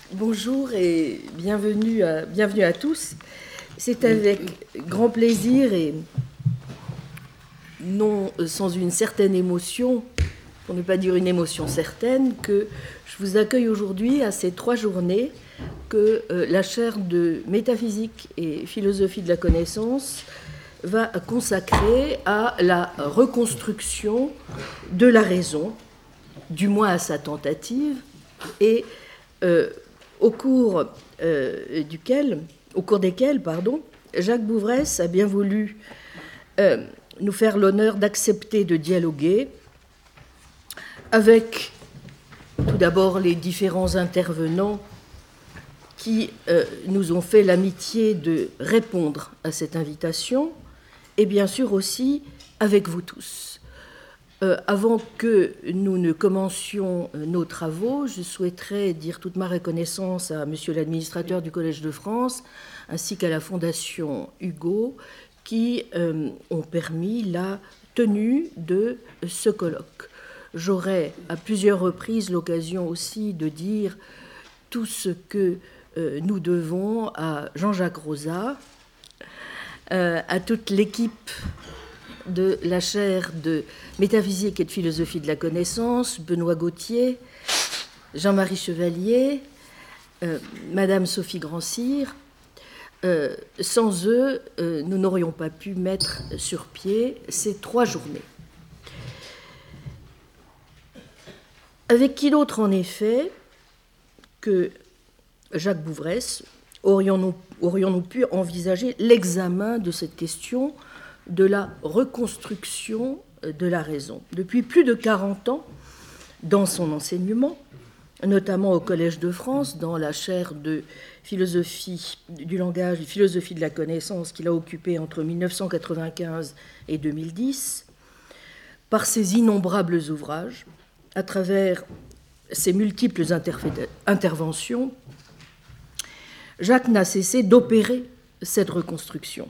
Bonjour et bienvenue à tous. C'est avec grand plaisir et non sans une certaine émotion, pour ne pas dire une émotion certaine, que je vous accueille aujourd'hui à ces 3 journées que la chaire de métaphysique et philosophie de la connaissance va consacrer à la reconstruction de la raison, du moins à sa tentative, et au cours desquels, Jacques Bouvresse a bien voulu nous faire l'honneur d'accepter de dialoguer avec tout d'abord les différents intervenants qui nous ont fait l'amitié de répondre à cette invitation, et bien sûr aussi avec vous tous. Avant que nous ne commencions nos travaux, je souhaiterais dire toute ma reconnaissance à Monsieur l'administrateur du Collège de France, ainsi qu'à la Fondation Hugo, qui ont permis la tenue de ce colloque. J'aurai à plusieurs reprises l'occasion aussi de dire tout ce que nous devons à Jean-Jacques Rosat, à toute l'équipe de la chaire de métaphysique et de philosophie de la connaissance, Benoît Gauthier, Jean-Marie Chevalier, Madame Sophie Grand-Cyr. Sans eux, nous n'aurions pas pu mettre sur pied ces 3 journées. Avec qui d'autre, en effet, que Jacques Bouvresse, aurions-nous pu envisager l'examen de cette question de la reconstruction de la raison. Depuis plus de 40 ans, dans son enseignement, notamment au Collège de France, dans la chaire de philosophie du langage et philosophie de la connaissance qu'il a occupée entre 1995 et 2010, par ses innombrables ouvrages, à travers ses multiples interventions, Jacques n'a cessé d'opérer cette reconstruction.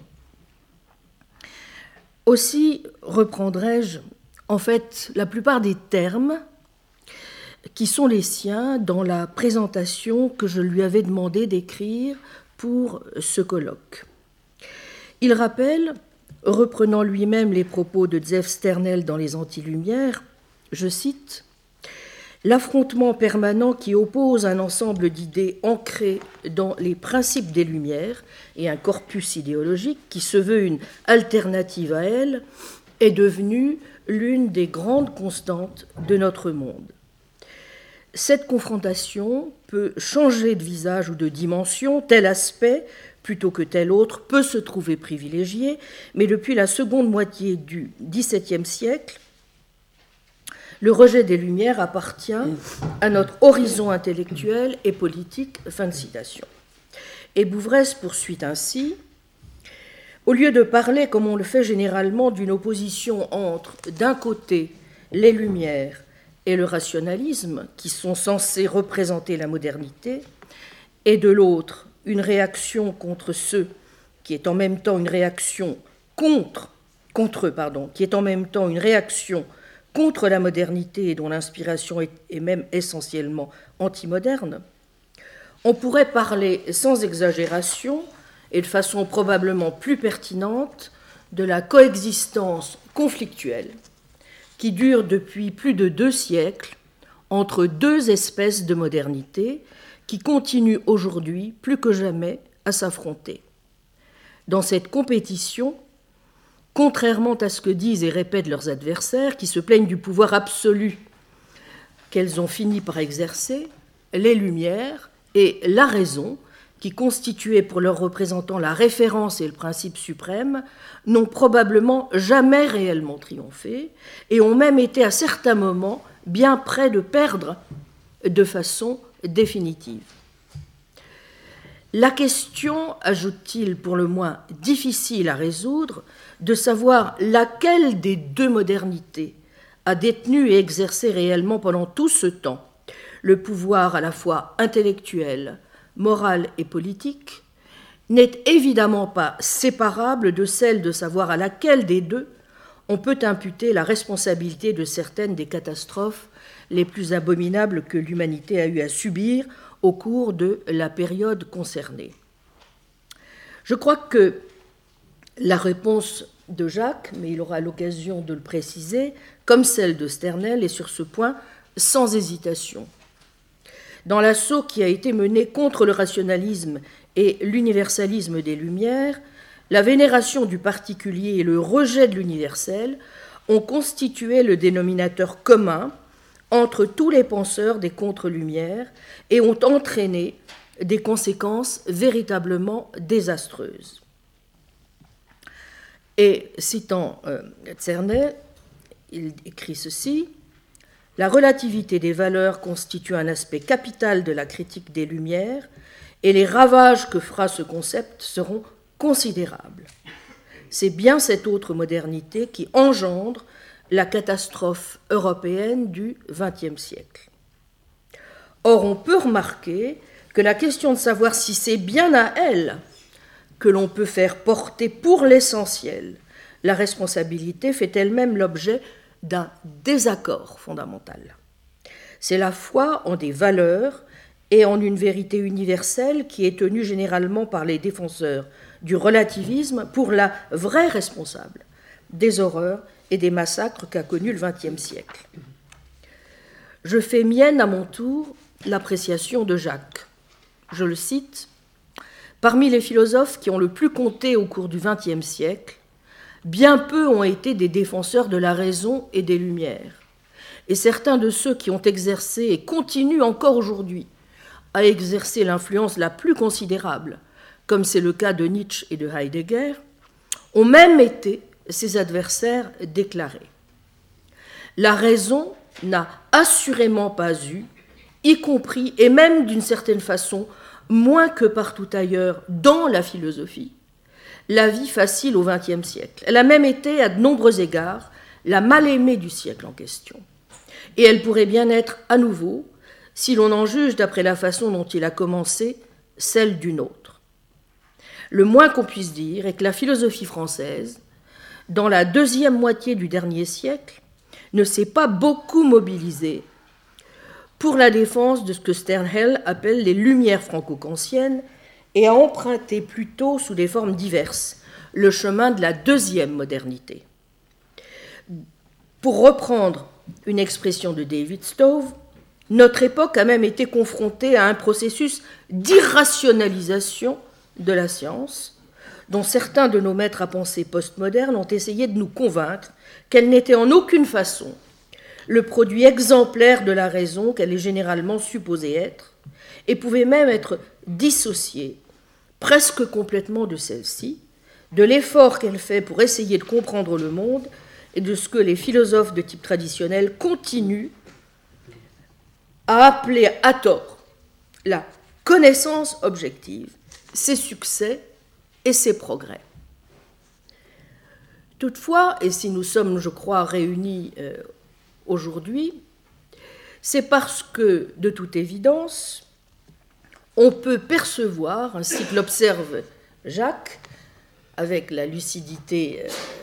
Aussi reprendrai-je en fait la plupart des termes qui sont les siens dans la présentation que je lui avais demandé d'écrire pour ce colloque. Il rappelle, reprenant lui-même les propos de Zef Sternel dans Les Antilumières, je cite, « L'affrontement permanent qui oppose un ensemble d'idées ancrées dans les principes des Lumières et un corpus idéologique qui se veut une alternative à elle est devenu l'une des grandes constantes de notre monde. Cette confrontation peut changer de visage ou de dimension, tel aspect plutôt que tel autre peut se trouver privilégié, mais depuis la seconde moitié du XVIIe siècle, le rejet des Lumières appartient à notre horizon intellectuel et politique. » Fin de citation. Et Bouvresse poursuit ainsi, « Au lieu de parler, comme on le fait généralement, d'une opposition entre, d'un côté, les Lumières et le rationalisme, qui sont censés représenter la modernité, et de l'autre, une réaction contre ceux qui est en même temps une réaction contre la modernité et dont l'inspiration est même essentiellement antimoderne, on pourrait parler sans exagération et de façon probablement plus pertinente de la coexistence conflictuelle qui dure depuis plus de 2 siècles entre 2 espèces de modernité qui continuent aujourd'hui plus que jamais à s'affronter. Dans cette compétition, contrairement à ce que disent et répètent leurs adversaires, qui se plaignent du pouvoir absolu qu'elles ont fini par exercer, les Lumières et la raison, qui constituaient pour leurs représentants la référence et le principe suprême, n'ont probablement jamais réellement triomphé et ont même été à certains moments bien près de perdre de façon définitive. La question, ajoute-t-il, pour le moins difficile à résoudre, de savoir laquelle des 2 modernités a détenu et exercé réellement pendant tout ce temps le pouvoir à la fois intellectuel, moral et politique, n'est évidemment pas séparable de celle de savoir à laquelle des 2 on peut imputer la responsabilité de certaines des catastrophes les plus abominables que l'humanité a eu à subir au cours de la période concernée. Je crois que la réponse de Jacques, mais il aura l'occasion de le préciser, comme celle de Sternel, est sur ce point sans hésitation. Dans l'assaut qui a été mené contre le rationalisme et l'universalisme des Lumières, la vénération du particulier et le rejet de l'universel ont constitué le dénominateur commun entre tous les penseurs des contre-Lumières et ont entraîné des conséquences véritablement désastreuses. Et citant Czerny, il écrit ceci: « La relativité des valeurs constitue un aspect capital de la critique des Lumières et les ravages que fera ce concept seront considérables. C'est bien cette autre modernité qui engendre la catastrophe européenne du XXe siècle. Or, on peut remarquer que la question de savoir si c'est bien à elle que l'on peut faire porter pour l'essentiel la responsabilité fait elle-même l'objet d'un désaccord fondamental. C'est la foi en des valeurs et en une vérité universelle qui est tenue généralement par les défenseurs du relativisme pour la vraie responsable des horreurs et des massacres qu'a connus le XXe siècle. Je fais mienne à mon tour l'appréciation de Jacques. Je le cite: « Parmi les philosophes qui ont le plus compté au cours du XXe siècle, bien peu ont été des défenseurs de la raison et des Lumières, et certains de ceux qui ont exercé et continuent encore aujourd'hui à exercer l'influence la plus considérable, comme c'est le cas de Nietzsche et de Heidegger, ont même été ses adversaires déclarés. La raison n'a assurément pas eu, y compris et même d'une certaine façon, moins que partout ailleurs dans la philosophie, la vie facile au XXe siècle. Elle a même été, à de nombreux égards, la mal-aimée du siècle en question. Et elle pourrait bien être à nouveau, si l'on en juge d'après la façon dont il a commencé, celle d'une autre. Le moins qu'on puisse dire est que la philosophie française, dans la deuxième moitié du dernier siècle, ne s'est pas beaucoup mobilisée pour la défense de ce que Sternhell appelle les Lumières franco-kantiennes et a emprunté plutôt, sous des formes diverses, le chemin de la deuxième modernité. Pour reprendre une expression de David Stove, notre époque a même été confrontée à un processus d'irrationalisation de la science, dont certains de nos maîtres à penser postmodernes ont essayé de nous convaincre qu'elle n'était en aucune façon le produit exemplaire de la raison qu'elle est généralement supposée être, et pouvait même être dissociée, presque complètement de celle-ci, de l'effort qu'elle fait pour essayer de comprendre le monde et de ce que les philosophes de type traditionnel continuent à appeler à tort la connaissance objective, ses succès et ses progrès. Toutefois, et si nous sommes, je crois, réunis aujourd'hui, c'est parce que, de toute évidence, on peut percevoir, ainsi que l'observe Jacques, avec la lucidité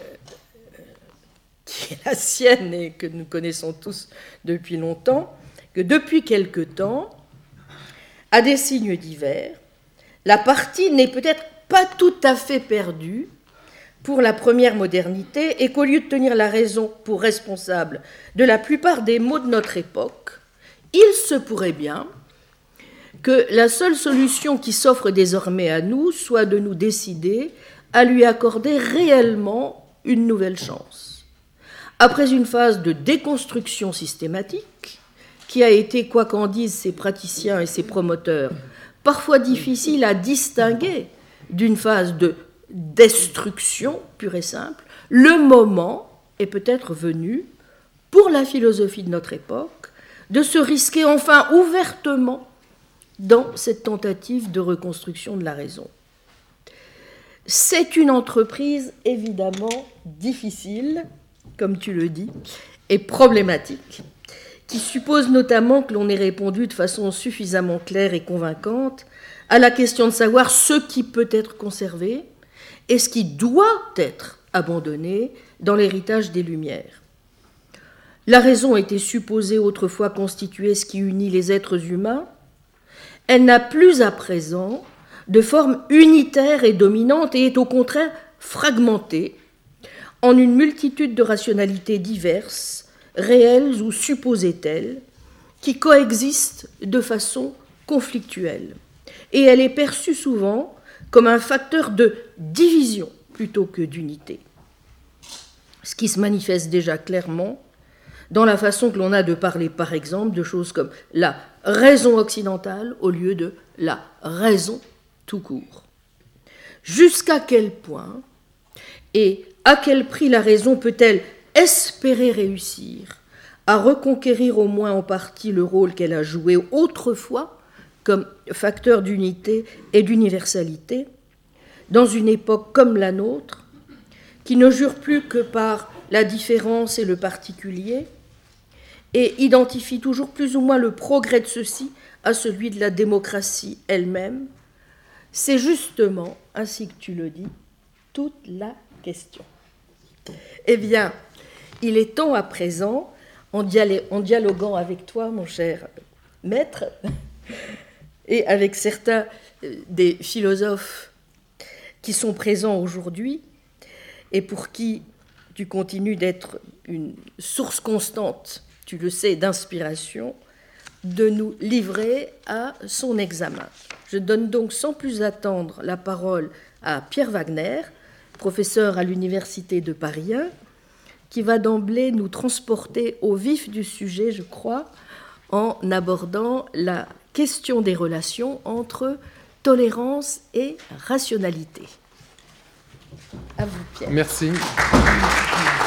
qui est la sienne et que nous connaissons tous depuis longtemps, que depuis quelque temps, à des signes divers, la partie n'est peut-être pas tout à fait perdue pour la première modernité et qu'au lieu de tenir la raison pour responsable de la plupart des maux de notre époque, il se pourrait bien que la seule solution qui s'offre désormais à nous soit de nous décider à lui accorder réellement une nouvelle chance. Après une phase de déconstruction systématique, qui a été, quoi qu'en disent ses praticiens et ses promoteurs, parfois difficile à distinguer d'une phase de destruction pure et simple, le moment est peut-être venu, pour la philosophie de notre époque, de se risquer enfin ouvertement dans cette tentative de reconstruction de la raison. C'est une entreprise évidemment difficile, comme tu le dis, et problématique, qui suppose notamment que l'on ait répondu de façon suffisamment claire et convaincante à la question de savoir ce qui peut être conservé et ce qui doit être abandonné dans l'héritage des Lumières. La raison était supposée autrefois constituer ce qui unit les êtres humains. Elle n'a plus à présent de forme unitaire et dominante et est au contraire fragmentée en une multitude de rationalités diverses, réelles ou supposées telles, qui coexistent de façon conflictuelle. Et elle est perçue souvent comme un facteur de division plutôt que d'unité. Ce qui se manifeste déjà clairement dans la façon que l'on a de parler, par exemple, de choses comme la raison occidentale au lieu de la raison tout court. Jusqu'à quel point et à quel prix la raison peut-elle espérer réussir à reconquérir au moins en partie le rôle qu'elle a joué autrefois comme facteur d'unité et d'universalité dans une époque comme la nôtre, qui ne jure plus que par la différence et le particulier, et identifie toujours plus ou moins le progrès de ceci à celui de la démocratie elle-même. C'est justement, ainsi que tu le dis, toute la question. Eh bien, il est temps à présent, en dialoguant avec toi, mon cher maître, et avec certains des philosophes qui sont présents aujourd'hui, et pour qui tu continues d'être une source constante, tu le sais, d'inspiration, de nous livrer à son examen. Je donne donc sans plus attendre la parole à Pierre Wagner, professeur à l'Université de Paris 1, qui va d'emblée nous transporter au vif du sujet, je crois, en abordant la question des relations entre tolérance et rationalité. À vous, Pierre. Merci.